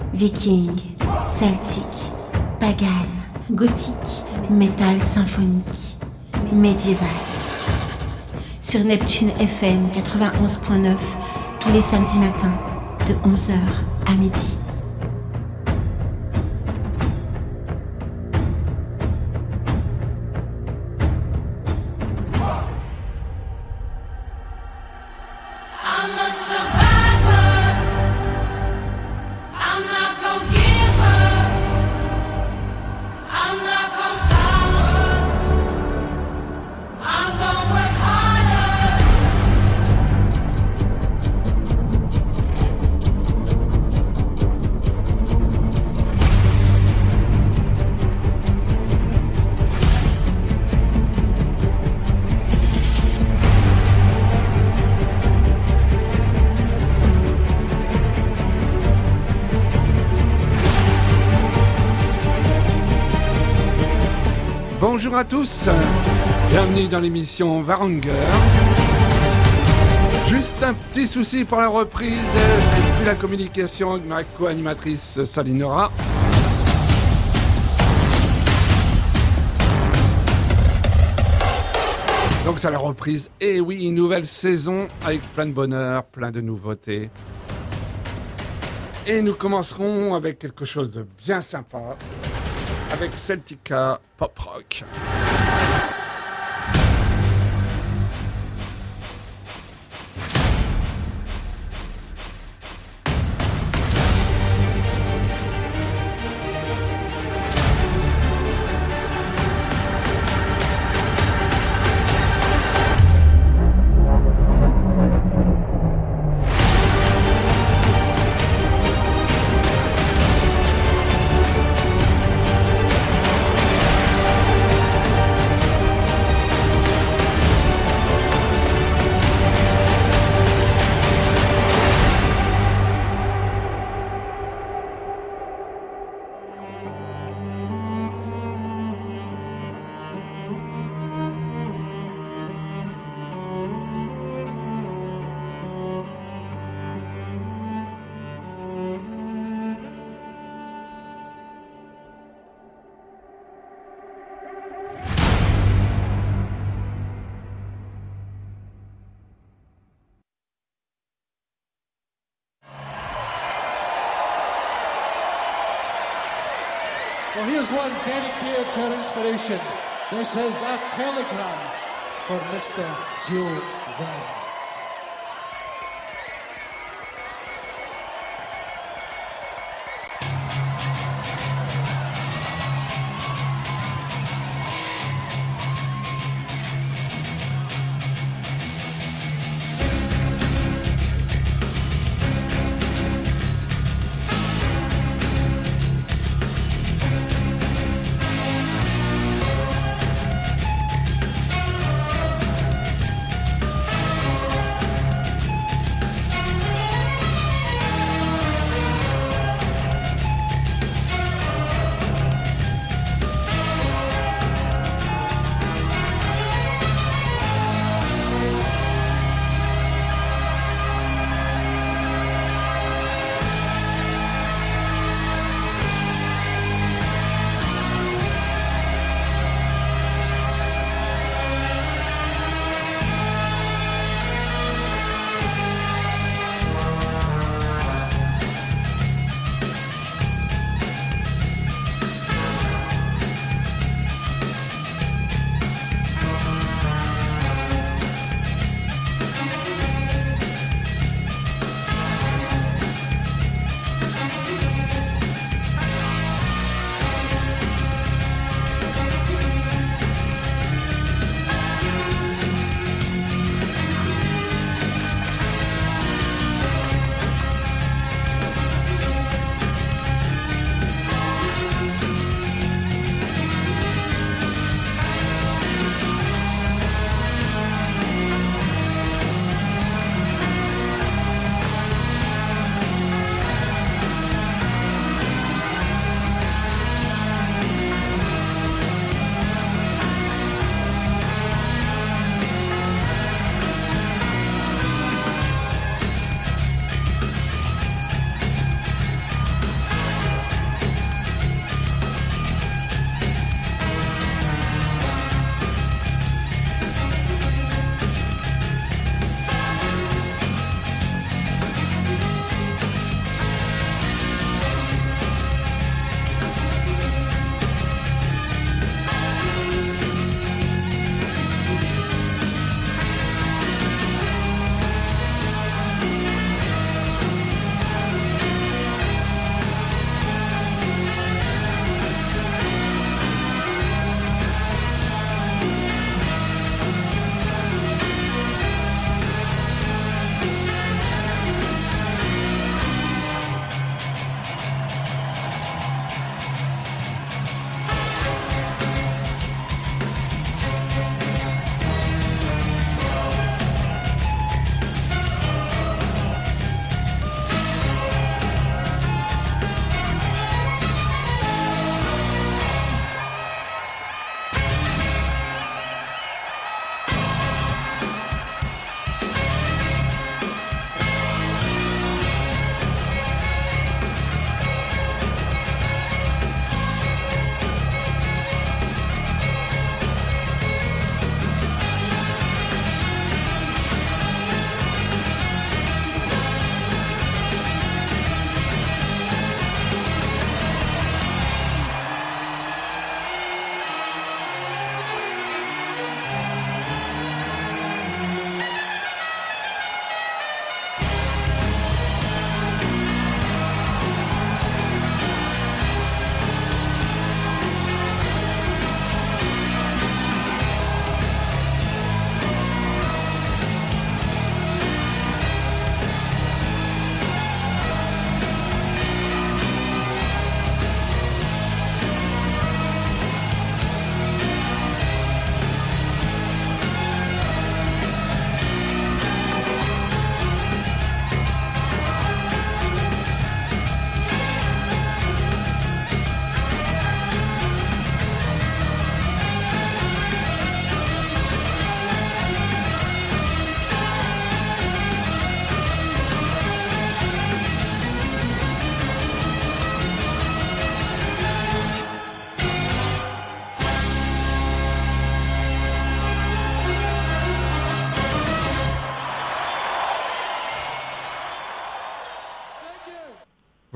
Viking, celtique, pagan, gothique, métal symphonique, médiéval. Sur Neptune FM 91.9, tous les samedis matins, de 11h à midi. Bonjour à tous, bienvenue dans l'émission Varanger. Juste un petit souci pour la reprise, j'ai plus la communication avec ma co-animatrice Salinora. Donc c'est la reprise, et oui, une nouvelle saison avec plein de bonheur, plein de nouveautés. Et nous commencerons avec quelque chose de bien sympa, avec Celtica Pop Rock. Well, here's one dedicated to our inspiration. This is a telegram for Mr. Joe Van.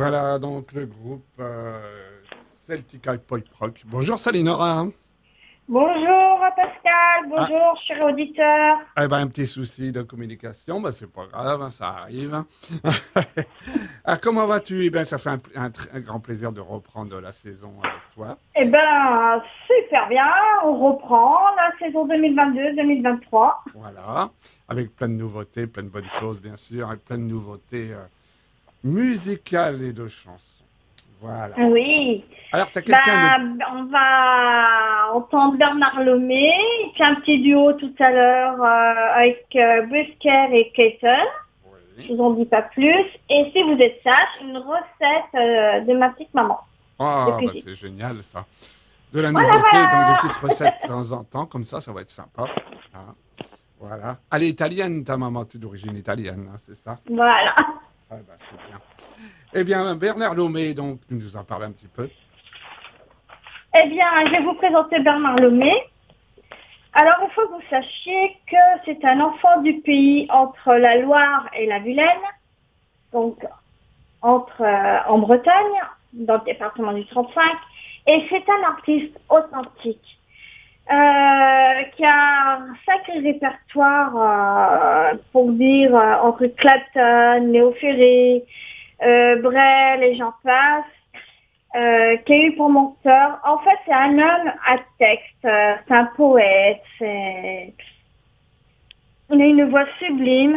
Voilà donc le groupe Celtic Eye Pop Rock. Bonjour Salinora. Bonjour Pascal, bonjour chers auditeurs. Eh ben, un petit souci de communication, ben, c'est pas grave, hein, ça arrive. Alors comment vas-tu? Eh ben, ça fait un grand plaisir de reprendre la saison avec toi. Eh ben super bien, on reprend la saison 2022-2023. Voilà, avec plein de nouveautés, plein de bonnes choses bien sûr, et plein de nouveautés musicales et de chansons. Voilà. Oui. Alors, tu as quelqu'un On va entendre Bernard Lomé, il fait un petit duo tout à l'heure avec Brisker et Clayton. Oui. Je vous en dis pas plus. Et si vous êtes sage, une recette de ma petite maman. Oh, bah, c'est génial ça. De la nouveauté, donc des petites recettes de temps en temps, comme ça va être sympa. Ah, voilà. Elle est italienne, ta maman, tu es d'origine italienne, hein, c'est ça? Voilà. Ah, bah, c'est bien. Eh bien, Bernard Lomé, donc, tu nous en parles un petit peu. Eh bien, je vais vous présenter Bernard Lomé. Alors, il faut que vous sachiez que c'est un enfant du pays entre la Loire et la Vilaine, donc en Bretagne, dans le département du 35, et c'est un artiste authentique qui a un sacré répertoire, pour dire, entre Clapton, Léo Ferré, Brel et j'en passe. Qui a eu pour mentor. En fait, c'est un homme à texte, c'est un poète, il a une voix sublime.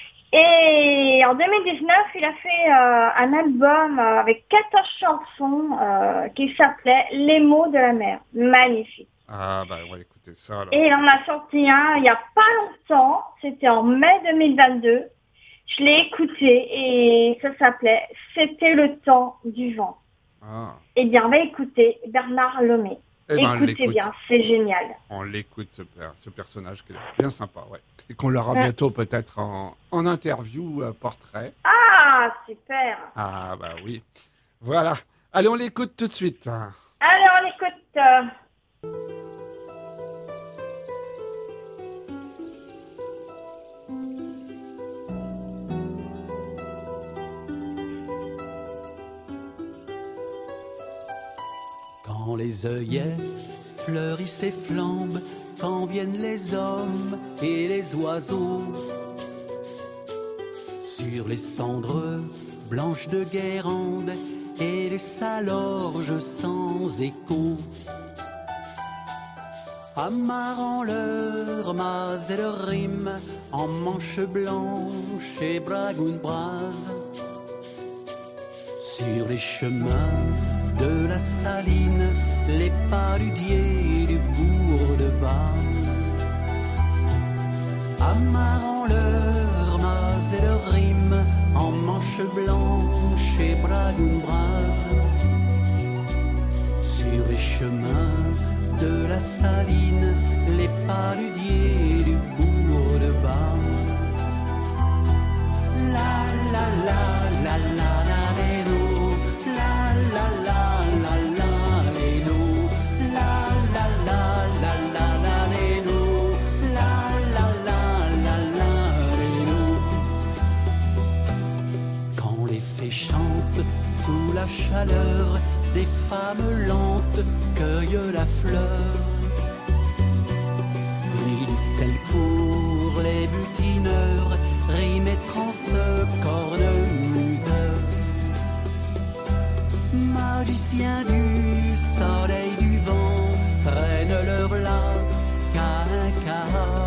Et en 2019, il a fait un album avec 14 chansons qui s'appelait Les mots de la mer. Magnifique. Ah, bah, ouais, écoutez ça alors. Et il en a sorti un il n'y a pas longtemps, c'était en mai 2022. Je l'ai écouté et ça s'appelait C'était le temps du vent. Ah. Eh bien, on va écouter Bernard Lomé. Eh ben, Écoutez bien, c'est génial. On l'écoute, ce personnage qui est bien sympa, ouais. Et qu'on l'aura bientôt peut-être en interview, portrait. Ah, super. Ah, bah oui. Voilà. Allez, on l'écoute tout de suite. Allez, on écoute. Quand les œillets fleurissent et flambent, quand viennent les hommes et les oiseaux, sur les cendres blanches de Guérande et les salorges sans écho, amarrant leurs mâts et leurs rimes en manches blanches et bragoun-bras, sur les chemins de la Saline, les paludiers du bourg de Bas, amarrant leurs mâts et leurs rimes en manches blanches et bragoun-bras, sur les chemins de la Saline, les paludiers du bourg de Bas. La la la la la la. Sous la chaleur, des femmes lentes cueillent la fleur. Puis du sel pour les butineurs, rime et transe, cornemuseurs. Magiciens du soleil, du vent, traînent leur lac à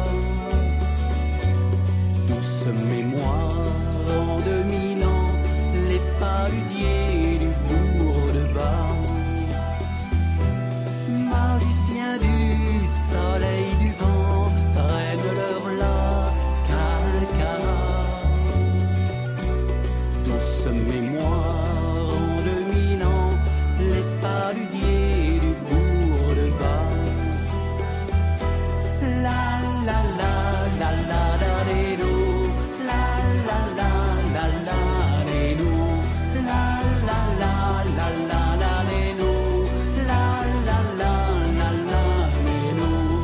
douce mémoire en 2000 ans, les paludiers du bourg de Bas, magiciens du soleil, du vent, traînent leur lac à douce mémoire en 2000 ans, les paludiers du bourg de Bas. La la la la la la les loups, la la la la la les loups, la la la la la la les loups, la la la la la les loups.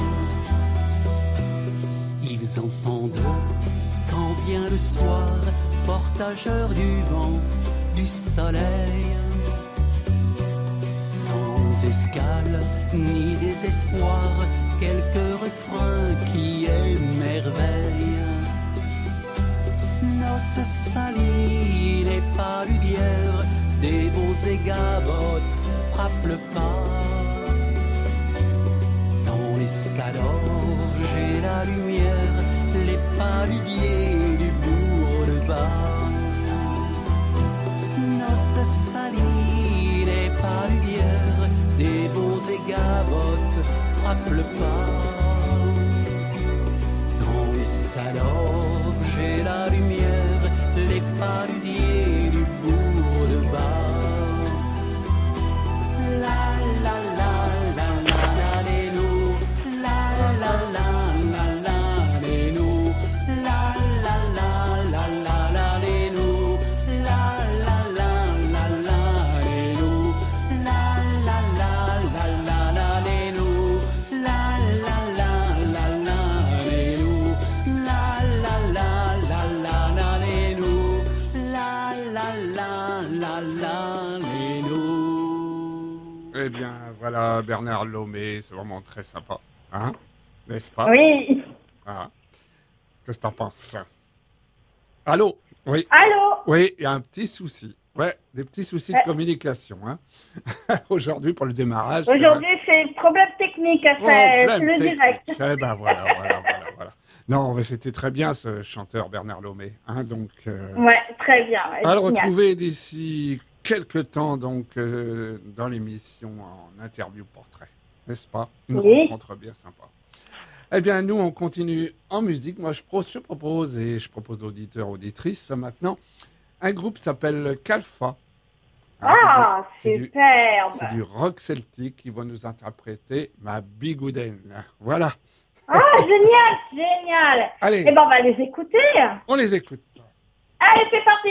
Ils entendent quand vient le soir, portageur du vent, du soleil, escales, ni désespoir, quelques refrains qui émerveillent. Noces salines et paludières, des beaux égavottes frappent le pas. Dans les salorges et la lumière, les paludiers du bourg de bas. Noces salines et paludières, des beaux égavottes frappent le pas. Dans les salorges et la lumière, les paludiers du bourg de bas. La la la la la la les loups, la la la la la les loups, la la la la la la les loups, la la la la la les loups, la la la la la la les loups, la la la la la les loups, la la la la la la les loups, la la la la la les loups. Eh bien, voilà, Bernard Lomé, c'est vraiment très sympa. Hein? N'est-ce pas? Oui. Ah. Qu'est-ce que t'en penses? Allô? Oui. Allô? Oui, il y a un petit souci. Ouais, des petits soucis de communication. Hein. Aujourd'hui, pour le démarrage. Aujourd'hui, c'est problème technique, c'est le direct. Eh ben voilà. Non, mais c'était très bien ce chanteur Bernard Lomé. Hein, donc, Ouais, très bien. Ouais, à le génial. retrouver d'ici quelques temps donc, dans l'émission en interview portrait. N'est-ce pas? Une Oui. rencontre bien sympa. Eh bien, nous, on continue en musique. Moi, je propose aux auditeurs, auditrices, maintenant, un groupe qui s'appelle Kalfa. Ah, c'est du- superbe. C'est du rock celtique qui va nous interpréter Ma Bigouden. Voilà. Ah, génial, génial. Allez, Eh ben, on va les écouter. on les écoute. Allez, c'est parti.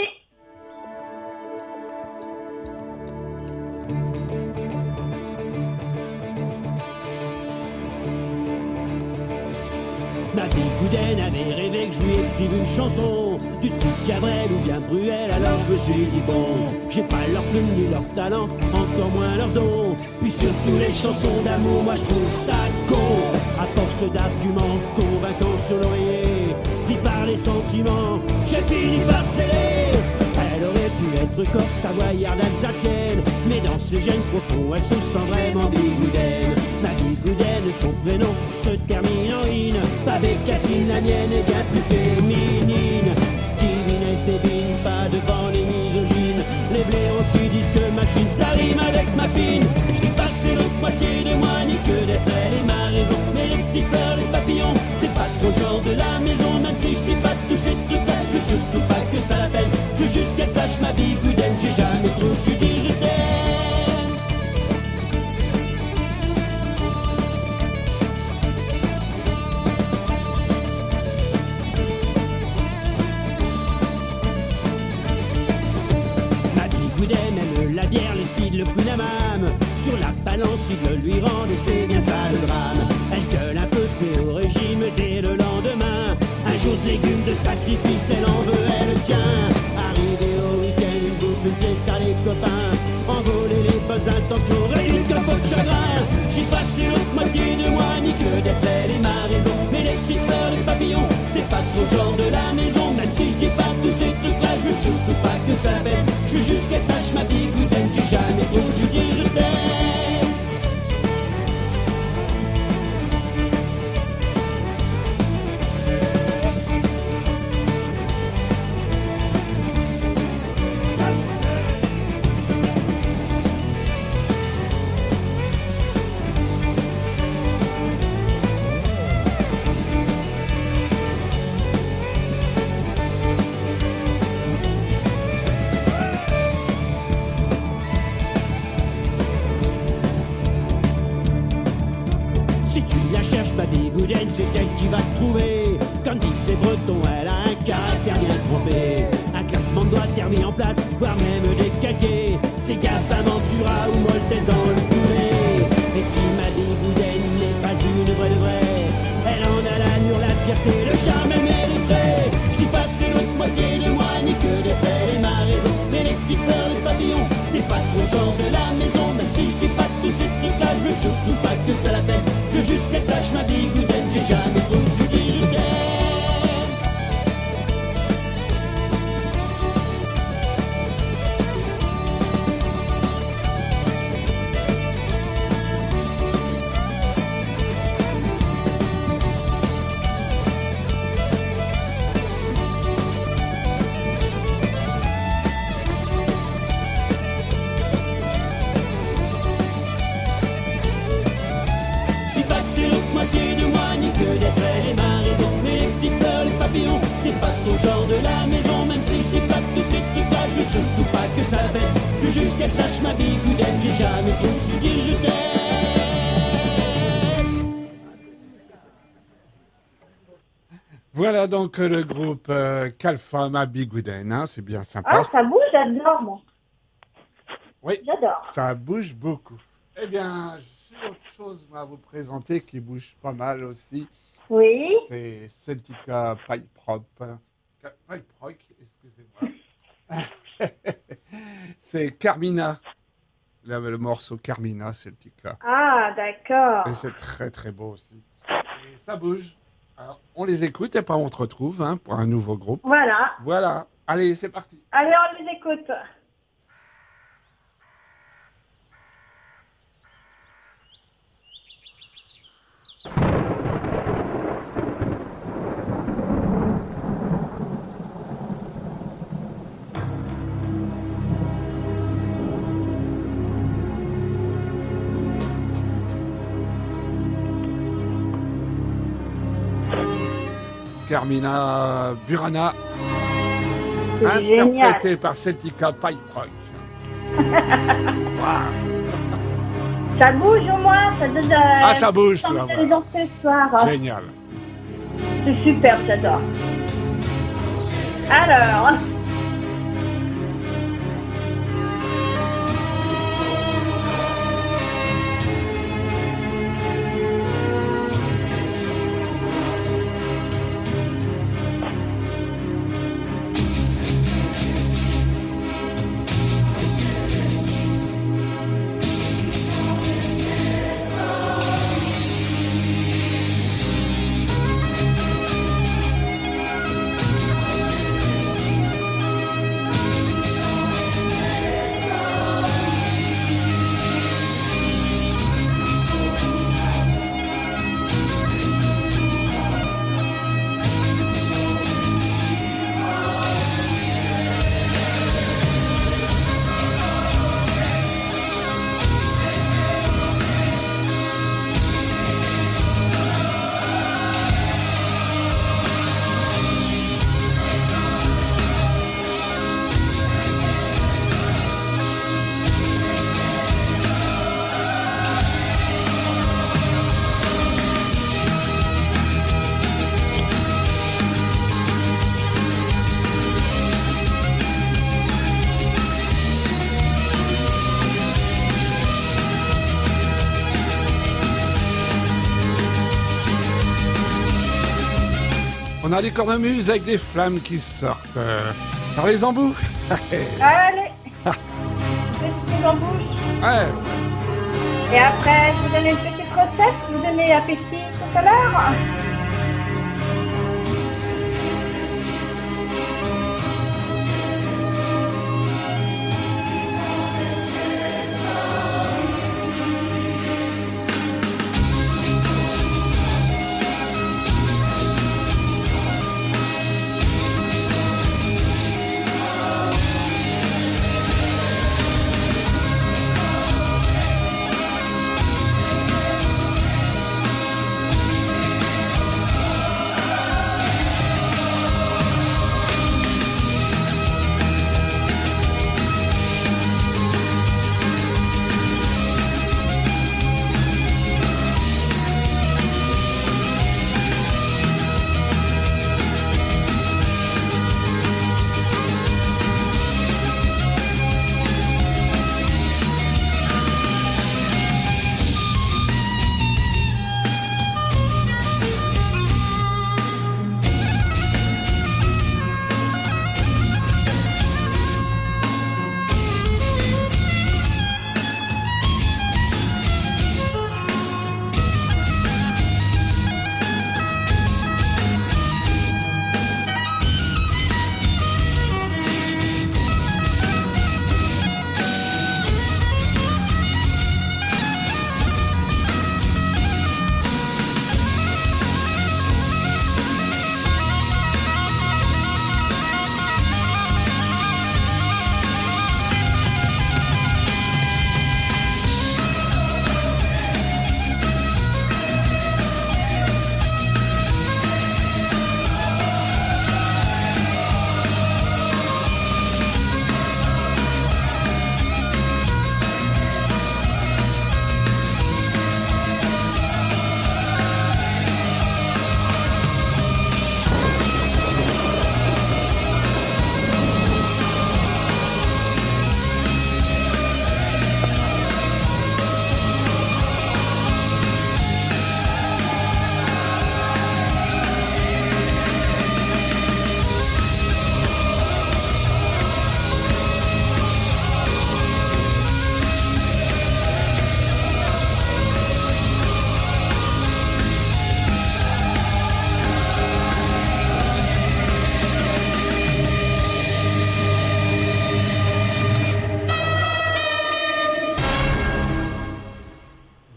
Ma Bigouden avait rêvé que je lui écrive une chanson du style Cabrel ou bien Bruel. Alors je me suis dit bon, j'ai pas leur plume ni leur talent, encore moins leur don. Puis surtout les chansons d'amour, moi je trouve ça con. À force d'arguments convaincants sur l'oreiller, pris par les sentiments, j'ai fini par sceller. Elle aurait pu être corse, savoyarde, alsacienne, mais dans ce gène profond, elle se sent vraiment Bigouden. Ma Bigouden, son prénom se termine en ine. Pas Bécassine, la mienne est bien plus féminine. Divine Estébine, pas devant les misogynes. Les blaireaux qui disent que machine, ça rime avec ma pine. Je dis pas c'est l'autre moitié de moi, ni que d'être elle est ma raison. Mais les petites fleurs, les papillons, c'est pas trop le genre de la maison. Même si je dis pas tous ces trucs-là, je veux surtout pas que ça l'appelle. Je veux juste qu'elle sache ma Bigouden, j'ai jamais trop su dire je t'aime. Ma Bigouden aime la bière, le cidre, le prunamam. Sur la balance, il le lui rend et c'est bien ça le drame. Elle gueule un peu, se met au régime dès le lendemain. Un jour de légumes, de sacrifice, elle en veut, elle tient. Arrivé au week-end, une bouffe, une fiesta, les copains. Envoler les bonnes intentions, réduire le capot de chagrin. J'y passe l'autre moitié de moi, ni que d'être elle est ma raison. Mais les petites fleurs, les papillons, c'est pas trop le genre de la maison. Même si je dis pas tous ces trucs-là, je veux surtout pas que ça bête. Je veux juste qu'elle sache ma Bigouden, j'ai jamais trop su dire je t'aime. Si tu la cherches, ma Bigouden, c'est elle qui va te trouver. Comme disent les Bretons, elle a un caractère bien trempé. Un claquement de doigts terminé en place, voire même décalqué. C'est Gaffe, Ventura ou Moltès dans le poulet. Et si ma Bigouden n'est pas une vraie de vraie, elle en a l'allure, la fierté, le charme, elle mériterait. Je dis pas c'est l'autre moitié de moi, ni que d'être elle est ma raison. Mais les petites fleurs, les papillons, c'est pas trop le genre de la maison. Même si je dis pas tous ces trucs surtout pas que ça la peine. Je veux juste qu'elle sache ma bigoudaine, j'ai jamais trop su dire je t'aime. C'est pas ton genre de la maison, même si je dis pas que c'est tout cas, je veux surtout pas que ça bête. Je veux juste qu'elle sache ma bigoudaine, j'ai jamais trop su dire je t'aime. Voilà donc le groupe Calfama Bigoudaine, hein, c'est bien sympa. Ah, ça bouge, j'adore, moi. Oui, J'adore. ça bouge beaucoup. Eh bien, j'ai autre chose à vous présenter qui bouge pas mal aussi. Oui. C'est Celtica Pipe Rock. Pipe Rock, excusez-moi. C'est Carmina. Le morceau Carmina, Celtica. Ah, d'accord. Et c'est très très beau aussi. Et ça bouge. Alors, on les écoute et puis on se retrouve hein, pour un nouveau groupe. Voilà. Voilà. Allez, c'est parti. Allez, on les écoute. Carmina Burana, C'est interprété génial. par Celtica Pipe Rock. Wow. Ça bouge au moins, ça donne Ah, ça bouge, tu vas ça voir. les danser le soir. Génial. C'est super, j'adore. Alors, On a des cornemuses avec des flammes qui sortent par les embouts. allez. Petite en bouche. Ouais. Et après, je vous donne une petite recette, vous donnez appétit tout à l'heure.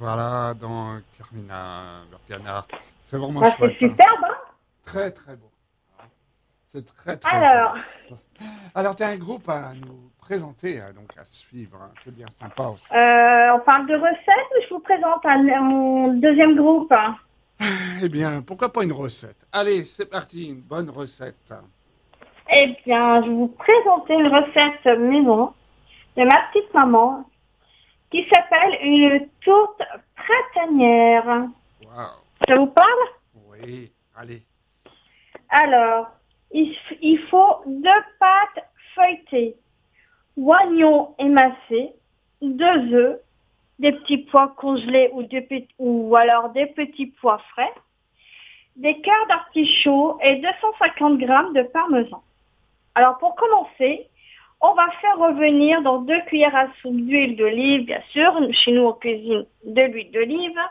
Voilà, donc Carmina Burgana. C'est vraiment Bah, chouette. c'est superbe, hein. Très, très beau. C'est très, très Alors, joli. Alors, tu as un groupe à nous présenter, donc à suivre. Hein. C'est bien sympa aussi. on parle de recettes ou je vous présente mon deuxième groupe? Eh bien, pourquoi pas une recette? Allez, c'est parti, une bonne recette. Eh bien, je vais vous présenter une recette maison de ma petite maman qui s'appelle une tourte printanière. Waouh. Ça vous parle? Oui, allez. Alors, il faut 2 pâtes feuilletées, oignons émincés, 2 œufs, des petits pois congelés ou alors des petits pois frais, des cœurs d'artichaut et 250 grammes de parmesan. Alors pour commencer, on va faire revenir dans 2 cuillères à soupe d'huile d'olive, bien sûr, chez nous on cuisine de l'huile d'olive,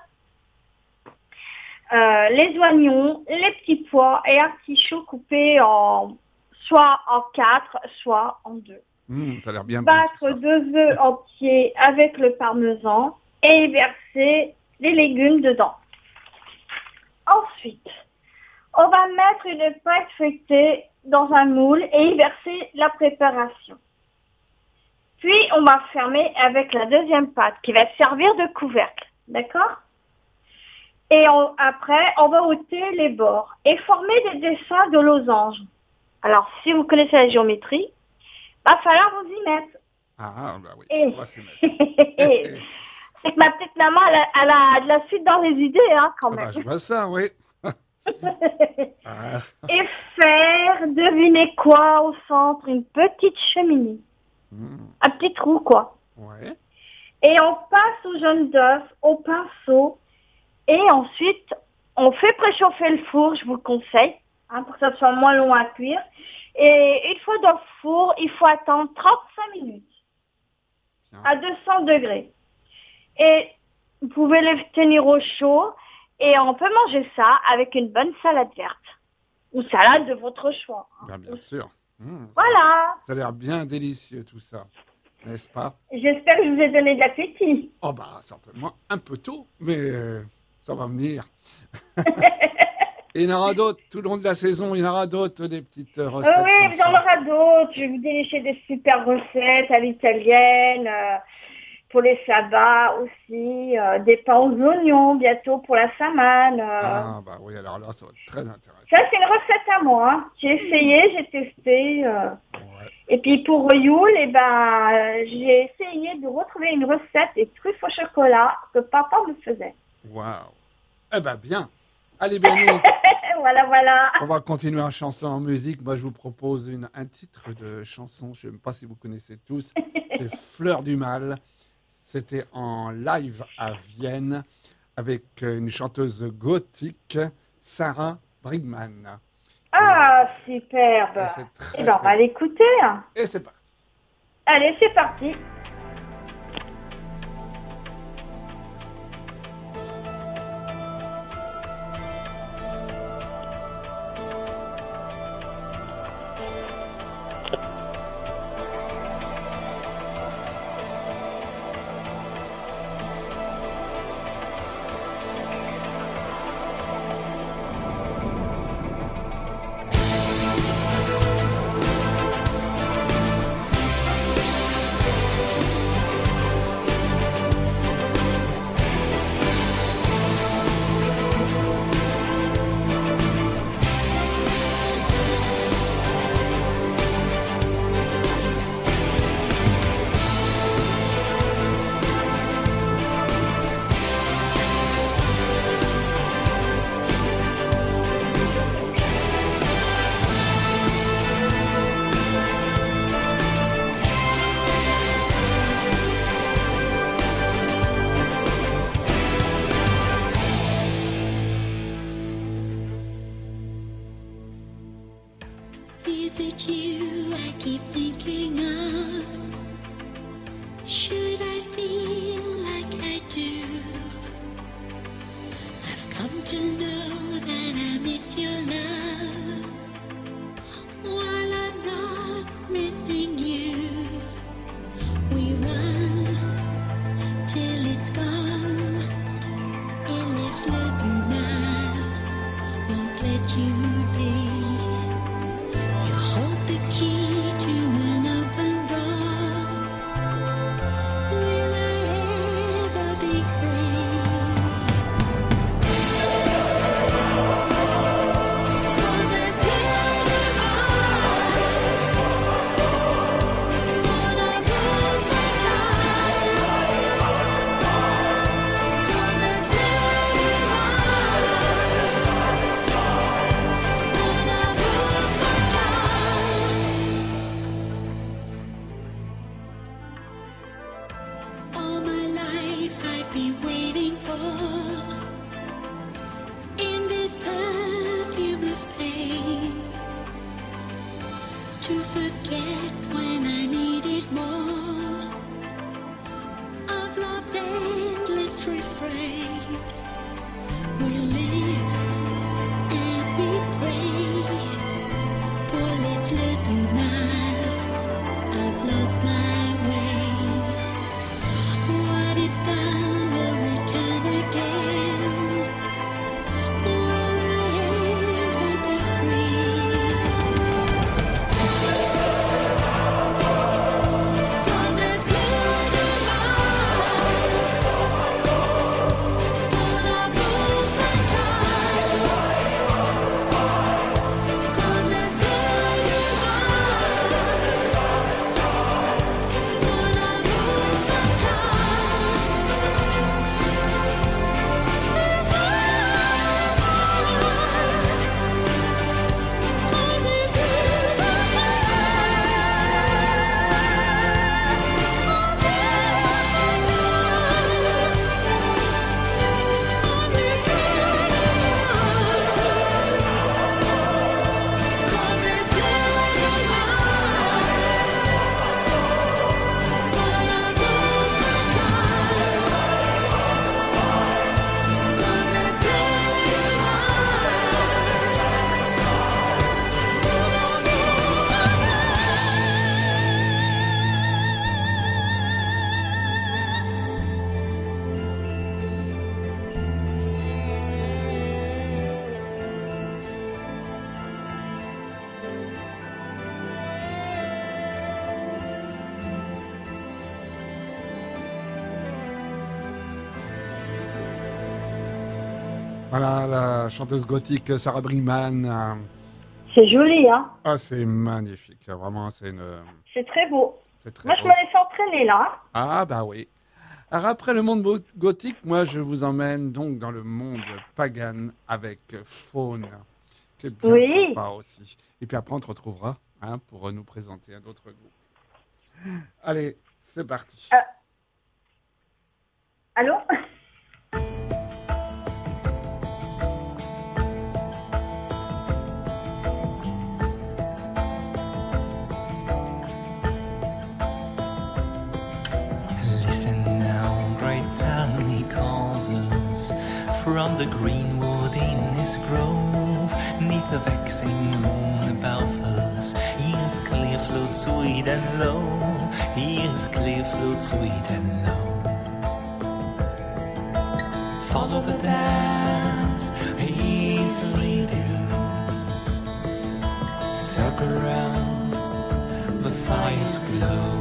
les oignons, les petits pois et artichauts coupés soit en 4, soit en 2. Ça a l'air bien bon, tout Battre ça. 2 œufs entiers avec le parmesan et y verser les légumes dedans. Ensuite, on va mettre une pâte feuilletée dans un moule et y verser la préparation. Puis, on va fermer avec la deuxième pâte qui va servir de couvercle. D'accord? Et après, on va ôter les bords et former des dessins de losanges. Alors, si vous connaissez la géométrie, va falloir vous y mettre. Ah, bah oui, Et- on va s'y mettre. C'est que ma petite maman, elle a de la suite dans les idées, hein, quand Ah même. bah, je vois ça, oui. Ah, Et faire, devinez quoi, au centre, une petite cheminée. Un petit trou, quoi. ouais. Et on passe au jaune d'œuf, au pinceau. Et ensuite, on fait préchauffer le four, je vous le conseille, hein, pour que ça soit moins long à cuire. Et une fois dans le four, il faut attendre 35 minutes Bien. à 200 degrés. Et vous pouvez les tenir au chaud et on peut manger ça avec une bonne salade verte ou salade de votre choix. Hein. Bien sûr. Voilà, Ça a l'air bien délicieux, tout ça. N'est-ce pas? j'espère que je vous ai donné de l'appétit. Oh bah, certainement un peu tôt, mais ça va venir. Et il y en aura d'autres tout le long de la saison. Il y en aura d'autres, des petites recettes. Oui, comme vous ça. en aura d'autres. Je vais vous dénicher des super recettes à l'italienne, pour les sabbats aussi, des pains aux oignons bientôt pour la samane. Ah bah oui, alors là, ça va être très intéressant. Ça, c'est une recette à moi. Hein. J'ai essayé, j'ai testé. Ouais. Et puis pour Yule, j'ai essayé de retrouver une recette des truffes au chocolat que papa me faisait. Waouh. Eh ben bien. Allez, Béni, Voilà, voilà. on va continuer en chanson en musique. Moi, je vous propose un titre de chanson. Je ne sais pas si vous connaissez tous. C'est Fleur du Mal. C'était en live à Vienne avec une chanteuse gothique, Sarah Brigman. Ah, superbe. Et c'est très, Eh ben, on très va bon. l'écouter. Hein. Et c'est parti. Allez, c'est parti. La thought you'd be. You hold the key to an open door. Will I ever be free? All my life I've been waiting for, in this perfume of pain, to forget when I needed more of love's endless refrain. We live and we pray pour les fleurs du mal. I've lost my way. What is done will return again. Will I ever be free? Comme le feu du mal, mon amour fatal. Comme le feu du mal, mon amour fatal. Voilà, la chanteuse gothique Sarah Brightman. C'est joli, hein? Ah, c'est magnifique. Vraiment, C'est très beau. c'est très Moi, je beau. me laisse entraîner là. Ah, bah oui. Alors, après le monde gothique, moi, je vous emmène donc dans le monde pagan avec Faune, qui est bien Oui. sympa aussi. Et puis après, on te retrouvera pour nous présenter un autre groupe. Allez, c'est parti. Allô? Listen now, great fan, he calls us from the greenwood in his grove, neath the vexing moon above us. He is clear flute, sweet and low. He is clear flute, sweet and low. Follow the dance, he's leading. Circle round, the fire's glow.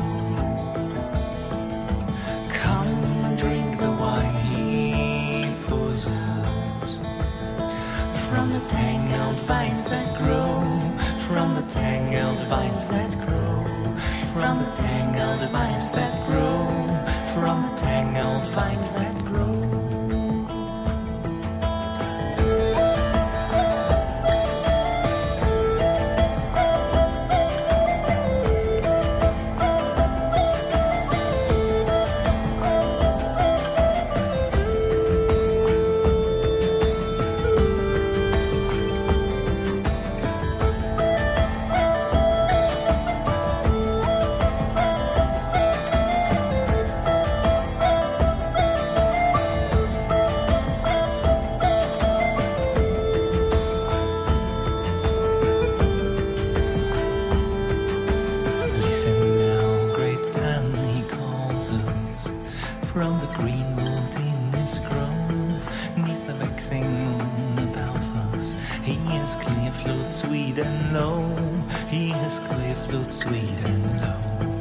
Come drink the wine he pours out from the tangled vines that grow, from the tangled vines that grow, from the tangled vines that grow, from the tangled vines that grow. He is clear flute, sweet and low. He is clear flute, sweet and low.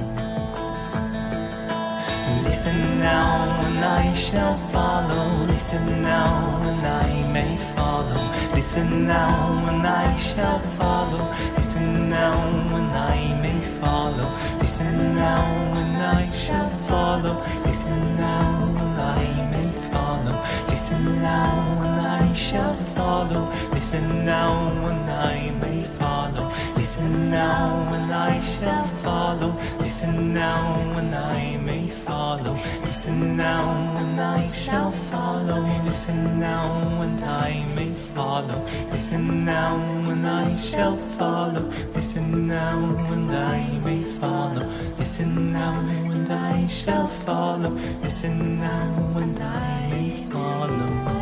Listen now and I shall follow. Listen now and I may follow. Listen now and I shall follow. Listen now and I may follow. Listen now and I shall follow. Listen now and I may follow. Listen now and I shall follow. Listen now and I may follow. Listen now and I shall follow. Listen now and I may follow. Listen now and I shall follow. Listen now and I may follow. Listen now and I shall follow. Listen now and I may follow. Listen now and I shall follow. Listen now and I may follow.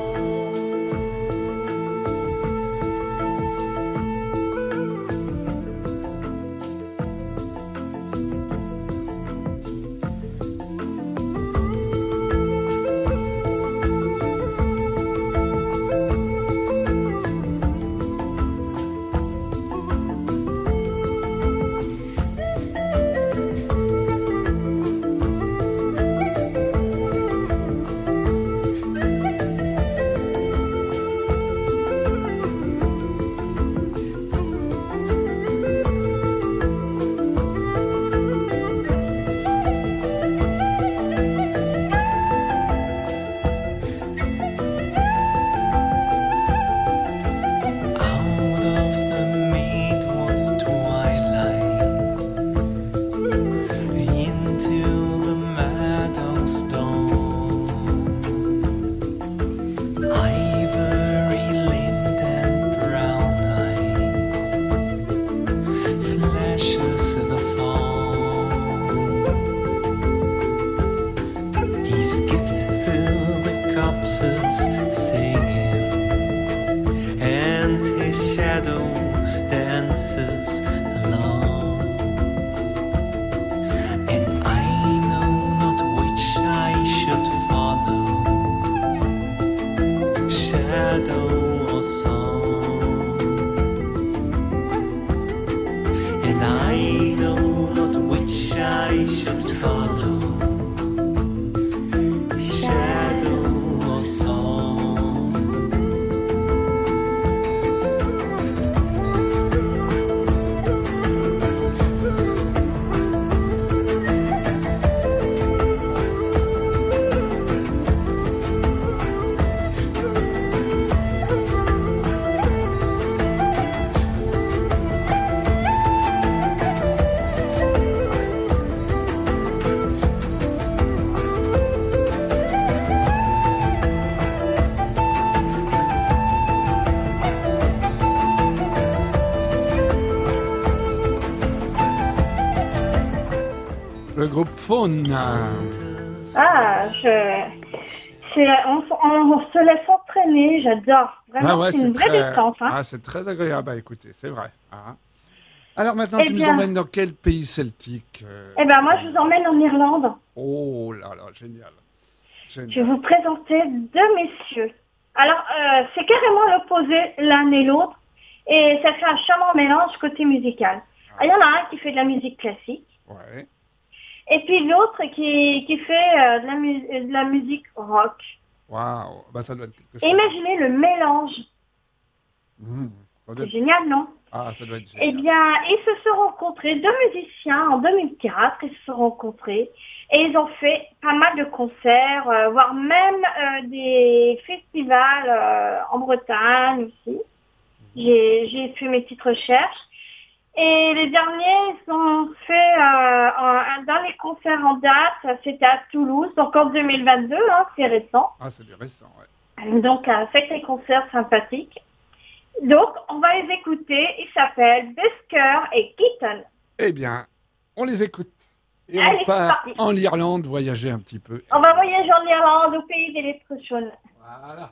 Le groupe Faune. Ah, on se laisse entraîner, j'adore. Vraiment, c'est une vraie détente. Hein. Ah, c'est très agréable. Bah, écoutez, c'est vrai. Ah. Alors maintenant, Eh tu nous bien- emmènes dans quel pays celtique Eh ben moi, je vous emmène en Irlande. Oh là là, génial. Je vais Génial. vous présenter deux messieurs. Alors, c'est carrément l'opposé l'un et l'autre. Et ça fait un charmant mélange côté musical. Il y en a un qui fait de la musique classique. Ouais. Et puis l'autre qui fait de la musique rock. Waouh. Bah, ça doit être quelque chose. Imaginez le mélange. Ça doit C'est être... génial, non? Ah, ça doit être Eh génial. bien, ils se sont rencontrés, deux musiciens, en 2004, ils se sont rencontrés et ils ont fait pas mal de concerts, voire même des festivals en Bretagne aussi. J'ai fait mes petites recherches. Et les derniers, ils ont fait dans les concerts en date, c'était à Toulouse, donc en 2022, hein, c'est récent. Ah, c'est du récent, ouais. Donc, avec des concerts sympathiques. Donc, on va les écouter. Ils s'appellent Busker et Keaton. Eh bien, on les écoute. Et Allez, on c'est part parti. en Irlande voyager un petit peu. On va voyager en Irlande, au pays des lettres jaunes. Voilà.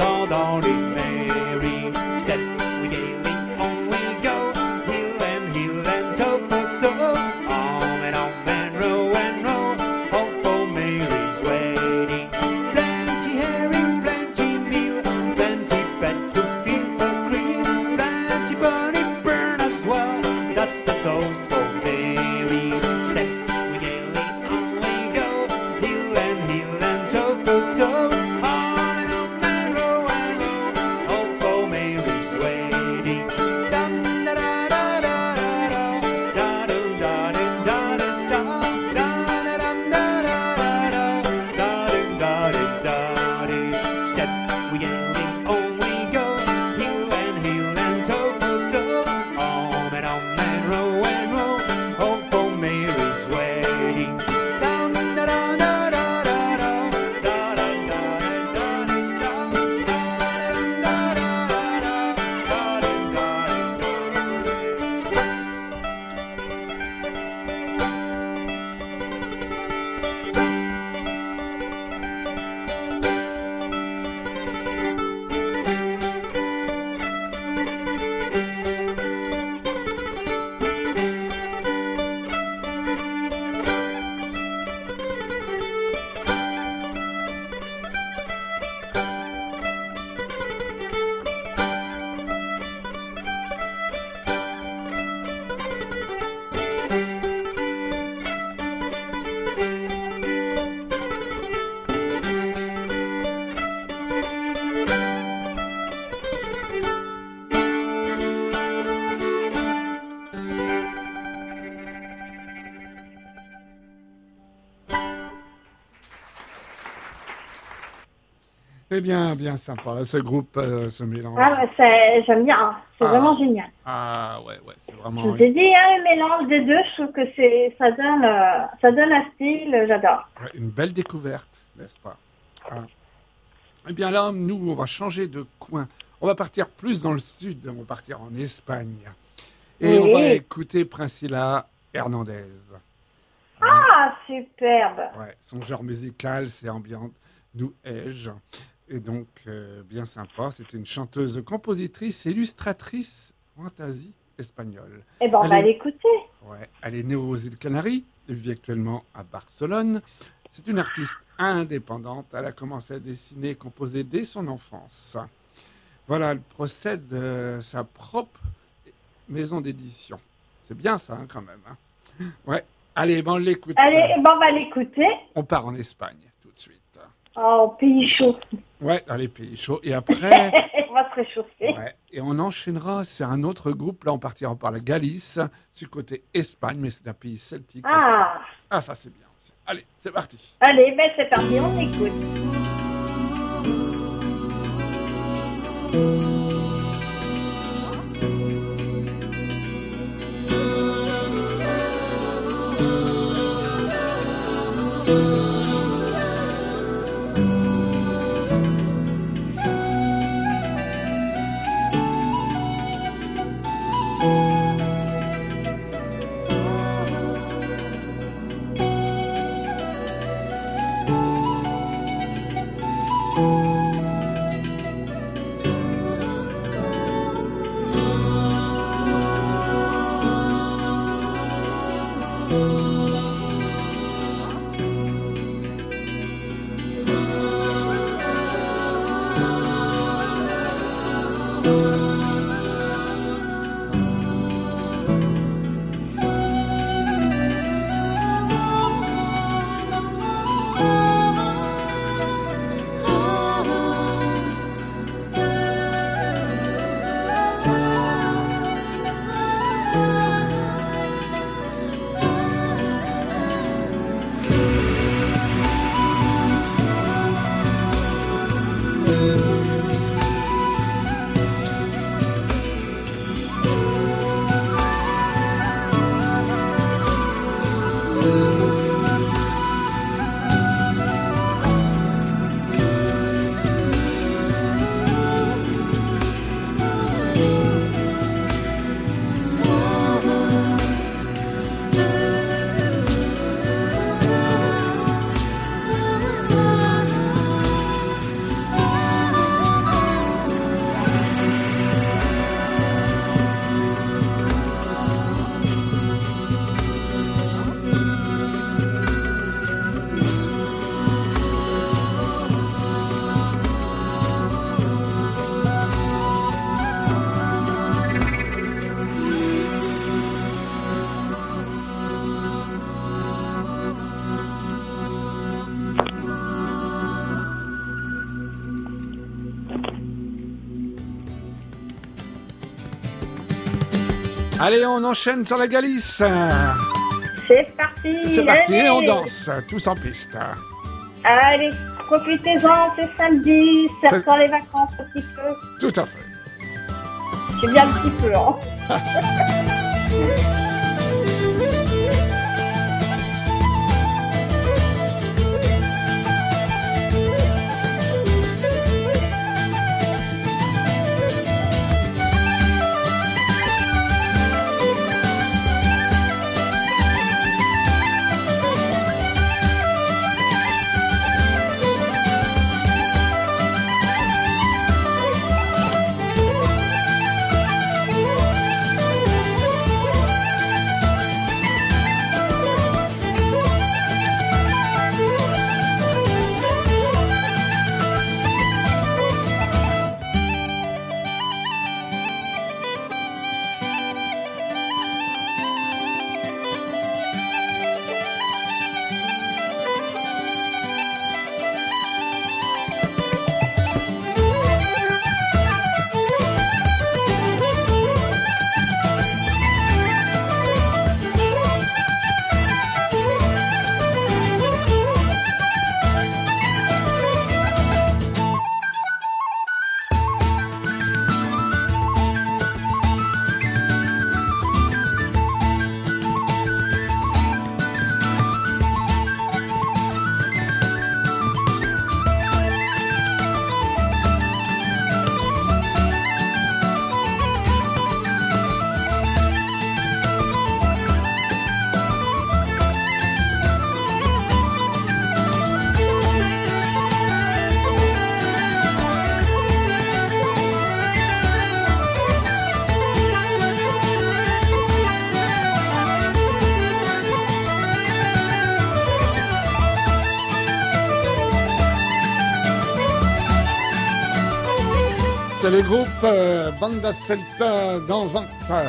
all darling Mary. Step we gaily on we go, heel and toe for toe, arm and row, all for Mary's wedding. Plenty herring, plenty meal, plenty bread to feel the cream, plenty bunny burn as well, that's the toast for Mary. Step we gaily on we go, heel and toe for toe, arm and row, all for Mary's wedding. Dum da da da da da da, da dum da dum da da da, da da dum da da da da, da dum da dum da da. Step we gaily on we go, heel and toe for toe, arm and row, all for Mary's wedding. Dum da da da da da da, da da da da da da, da dum da da da, da dum da da. Eh bien, bien sympa, ce groupe, ce mélange. Ah, j'aime bien, hein. C'est Ah. vraiment génial. Ah ouais, c'est Je vraiment... vous ai dit, hein, le mélange des deux, je trouve que ça donne un style, j'adore. Ouais, une belle découverte, n'est-ce pas? Ah. Eh bien là, nous, on va changer de coin. On va partir plus dans le sud, on va partir en Espagne. Et Oui. on va écouter Priscilla Hernandez. Hein? Ah, superbe. Ouais, son genre musical, c'est ambiante, New Age. Et donc, bien sympa. C'est une chanteuse, compositrice, illustratrice, fantasy espagnole. Eh ben, on va Allez. l'écouter. Ouais, elle est née aux îles Canaries, elle vit actuellement à Barcelone. C'est une artiste indépendante. Elle a commencé à dessiner et composer dès son enfance. Voilà, elle procède de sa propre maison d'édition. C'est bien ça, hein, quand même. Hein. Ouais, allez, ben, on l'écoute. Allez, ben, on va l'écouter. On part en Espagne tout de suite. Oh, pays chaud. Ouais, dans les pays chauds. Et après, On va se réchauffer. ouais, et on enchaînera sur un autre groupe. Là, on partira par la Galice, du côté Espagne, mais c'est un pays celtique. aussi. Ah, Ah, ça, c'est bien aussi. Allez, c'est parti. allez, ben, c'est parti, on écoute. Thank Allez, on enchaîne sur la Galice. C'est parti. C'est parti, allez. on danse, tous en piste. Allez, profitez-en, c'est samedi, ça C'est- sent les vacances un petit peu. Tout à fait. C'est bien un petit peu, hein. C'est le groupe Banda Celta dans un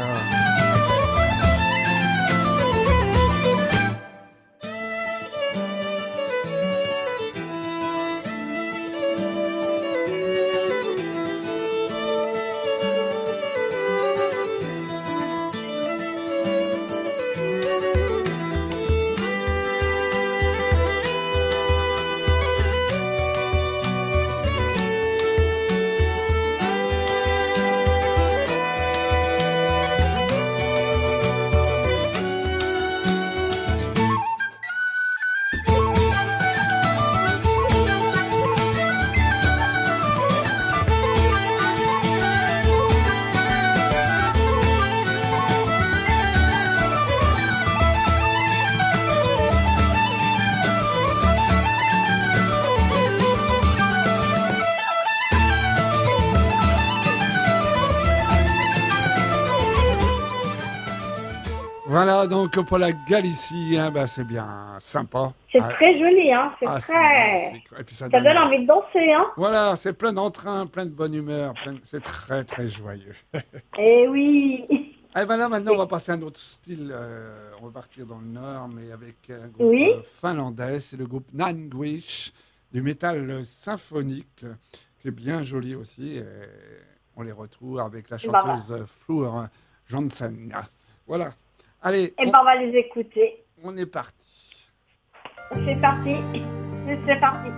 Voilà, donc pour la Galicie, hein, bah, c'est bien sympa. C'est Ah, très joli, hein. C'est ah, c'est très... magnifique. Et puis ça Ça donne envie de danser, hein. Voilà, c'est plein d'entrain, plein de bonne humeur, c'est très très joyeux. Eh oui. Et voilà, maintenant on va passer à un autre style. On va partir dans le nord, mais avec un groupe Oui. finlandais. C'est le groupe Nightwish, du métal symphonique, qui est bien joli aussi. Et on les retrouve avec la Bah, chanteuse Fleur Jansen. Voilà. Allez, Eh ben, on va les écouter. on est parti. C'est parti. C'est parti.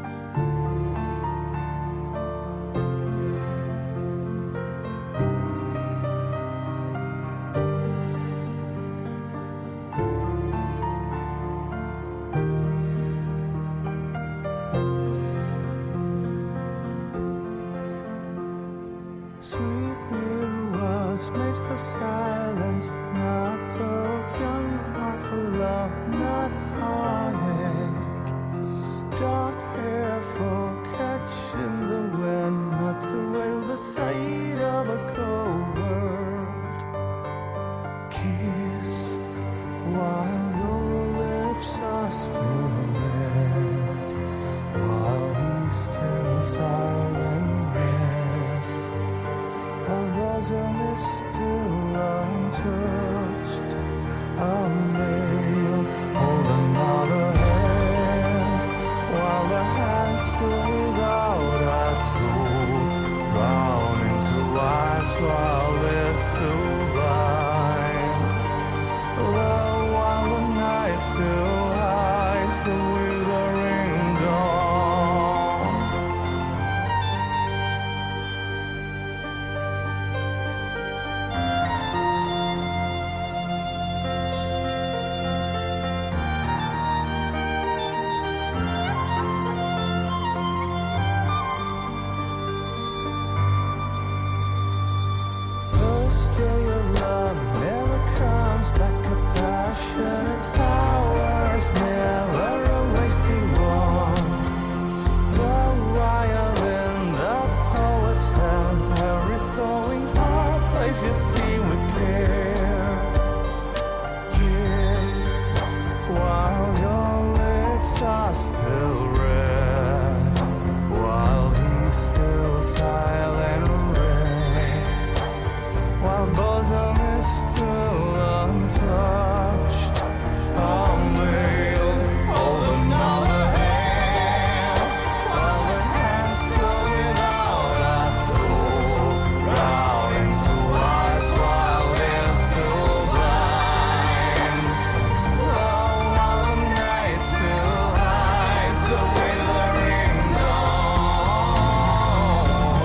Sweet little words made for silence, not so young, heart for love, not heartache. Dark hair for catching the wind, not to wail the sight of a cold world. Kiss while your lips are still red, while he's still silent. Our bosom is still untouched. Unveiled, holding out a hand, while the hand's still without a tool. Round into ice while we're still blind. day of love never comes back. A passionate hours never a wasted one. The violin, the poet's hand, every thawing heart plays your theme with care. Kiss while your lips are still red, while he's still silent. While bosom is still untouched, I'll nail hold another hand, while the hand's still without a tool, round into eyes while they're still blind. Oh, while the night still hides the withering dawn.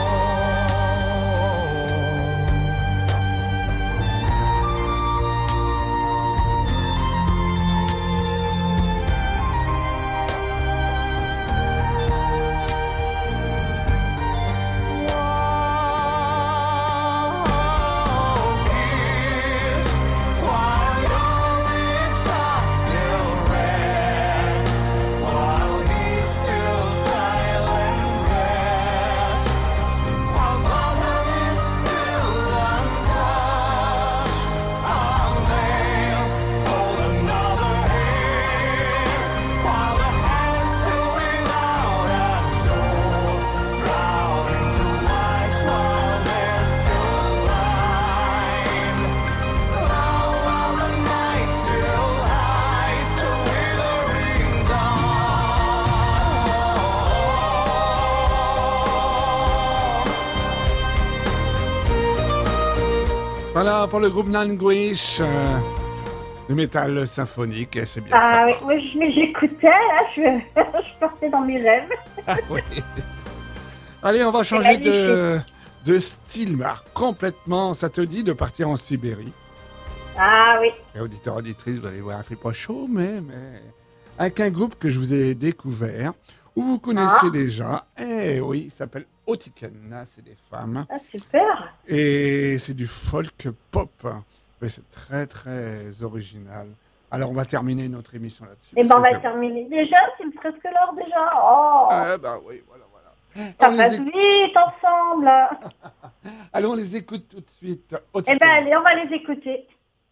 Voilà pour le groupe Nightwish, le métal symphonique, et c'est bien Ah ça. oui, moi j'écoutais, là, je partais dans mes rêves. Ah oui. Allez, on va changer de style, mais alors, complètement. Ça te dit de partir en Sibérie? Ah oui. Et auditeurs, auditrices, vous allez voir, il fait pas chaud, mais avec un groupe que je vous ai découvert, où vous connaissez déjà. Eh oui, il s'appelle Otiken, c'est des femmes. Ah, super. Et c'est du folk pop. Mais c'est très, très original. Alors, on va terminer notre émission là-dessus. Et ben parce on que va terminer déjà, c'est presque l'heure déjà. Oh, bah oui, voilà. ça On les passe éc- vite ensemble. Allez, on les écoute tout de suite. Eh Otiken. ben allez, on va les écouter.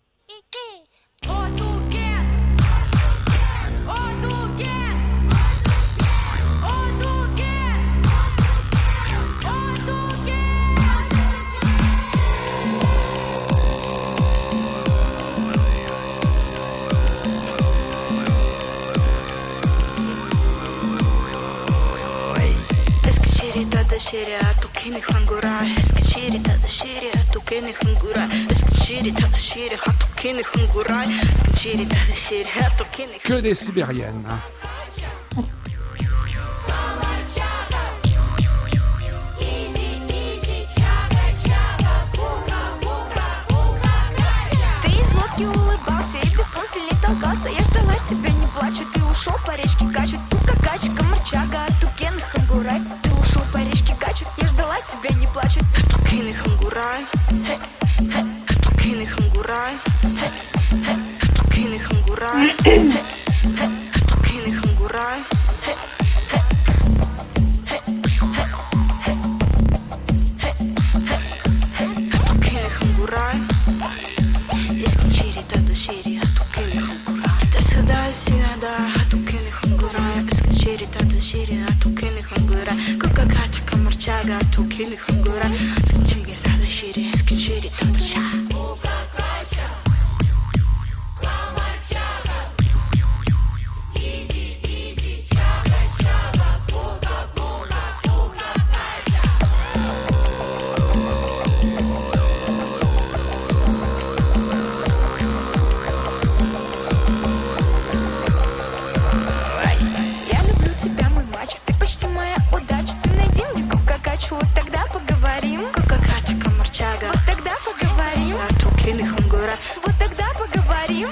Que des Sibériennes. Ты из лодки улыбался и песком сильней толкался. Я ждала тебя, не плачу. Ты ушел по речке качут. Тука, качка, морчага, тукен, хангурай. Ты ушел по речке качут. Я ждала тебя, не плачут. Тукен и хангурай. Тукен и хангурай. Тукен и хангурай. Тукен и хангурай. Я люблю тебя, мой мачо, ты почти моя удача. Ты найди мне кукакачу, вот тогда поговорим. Кукакачка, морчага, вот тогда поговорим. Вот тогда поговорим.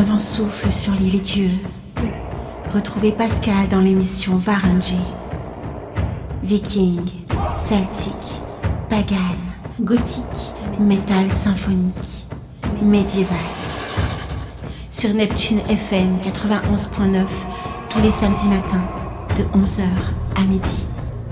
vent souffle sur l'île Dieu. Retrouvez Pascal dans l'émission Varangy. Viking, celtique, pagan, gothique, métal symphonique, médiéval. Sur Neptune FM 91.9, tous les samedis matins, de 11h à midi.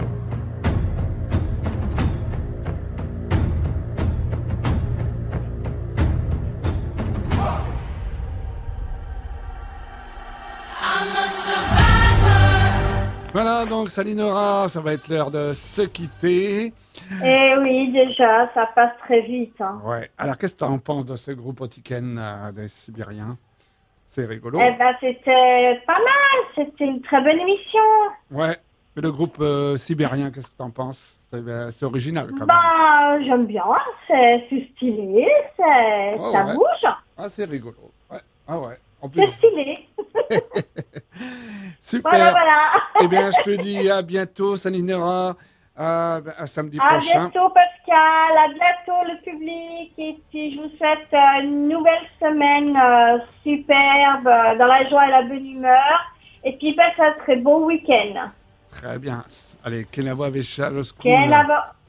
Voilà, donc Salinora, ça va être l'heure de se quitter. Eh oui, déjà, ça passe très vite. Hein. Ouais. Alors, qu'est-ce que tu en penses de ce groupe Otiken des Sibériens? C'est rigolo. Eh ben, c'était pas mal. C'était une très bonne émission. Ouais. Mais le groupe sibérien, qu'est-ce que tu en penses? C'est original quand même. Bah, j'aime bien. C'est stylé. Oh, ça ouais. bouge. Ah, c'est rigolo. Ouais. Ah ouais. En plus. C'est stylé. Super. Voilà. Eh bien, je te dis à bientôt, Salinora. À samedi À prochain. bientôt, Pascal. À bientôt, le public. Et puis, je vous souhaite une nouvelle semaine superbe, dans la joie et la bonne humeur. Et puis, passe un très bon week-end. Très bien. Allez, Kenavo Vesha, le school. Kenavo.